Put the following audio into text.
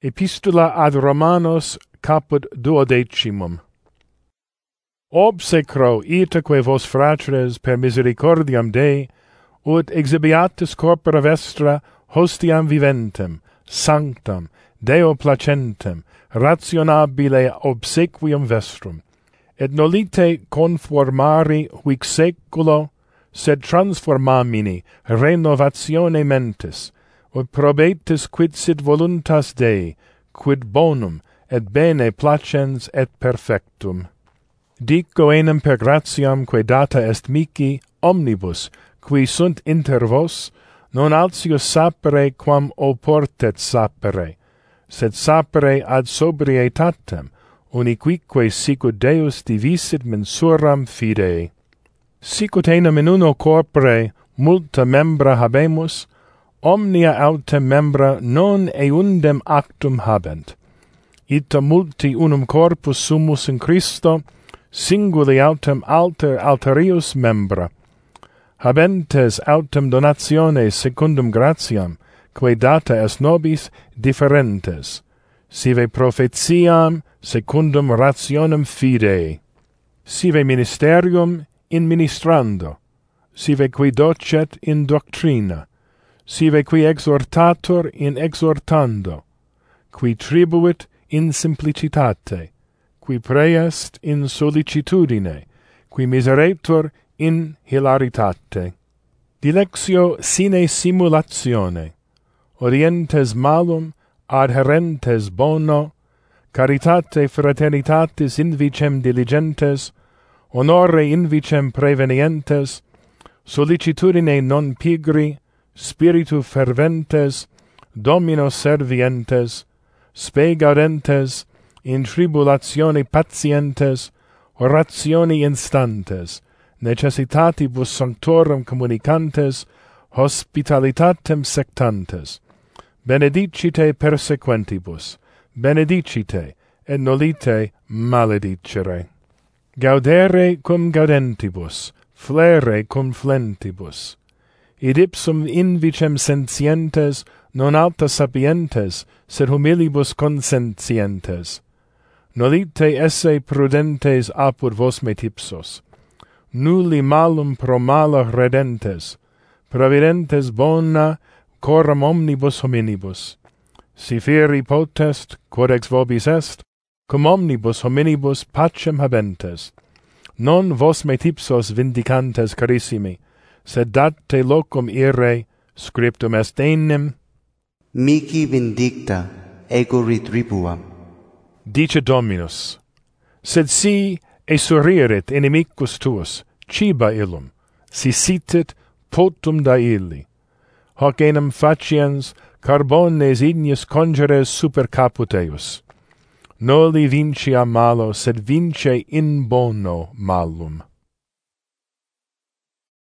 Epistula ad Romanos caput 12. Obsecro itaque vos fratres per misericordiam Dei, ut exhibiatis corpora vestra hostiam viventem, sanctam, Deo placentem, rationabile obsequium vestrum, et nolite conformari huic seculo, sed transformamini renovatione mentis, ut probetis quid sit voluntas Dei, quid bonum et bene placens et perfectum. Dico enim per gratiam quae data est mihi omnibus, qui sunt inter vos, non altius sapere quam oportet sapere, sed sapere ad sobrietatem, uniquique sicut Deus divisit mensuram fidei. Sicut enim in uno corpore multa membra habemus, omnia autem membra non eundem actum habent. Ita multi unum corpus sumus in Christo, singuli autem alterius membra. Habentes autem donationes secundum gratiam, quae data est nobis differentes, sive prophetiam secundum rationem fidei, sive ministerium in ministrando, sive qui docet in doctrina, sive qui exhortator in exhortando, qui tribuit in simplicitate, qui praeest in solicitudine, qui miseretur in hilaritate. Dilectio sine simulatione, orientes malum, adherentes bono, caritate fraternitatis invicem diligentes, honore invicem prevenientes, solicitudine non pigri, spiritu ferventes, Domino servientes, spe gaudentes, in tribulatione patientes, orationi instantes, necessitatibus sanctorum communicantes, hospitalitatem sectantes. Benedicite persequentibus, benedicite, et nolite maledicere. Gaudere cum gaudentibus, flere cum flentibus. Id ipsum invicem sentientes, non alta sapientes, sed humilibus consentientes. Nolite esse prudentes apud vos metipsos. Nulli malum pro mala redentes, providentes bona coram omnibus hominibus. Si fieri potest, quod ex vobis est, cum omnibus hominibus pacem habentes. Non vos metipsos vindicantes carissimi, sed date locum ire, scriptum est enim, mihi vindicta, ego retribuam. Dice Dominus, sed si esurierit inimicus tuus, ciba illum, si sitit potum da illi. Hoc enim faciens carbones ignis congeres super caput eius. Noli vincia malo, sed vince in bono malum.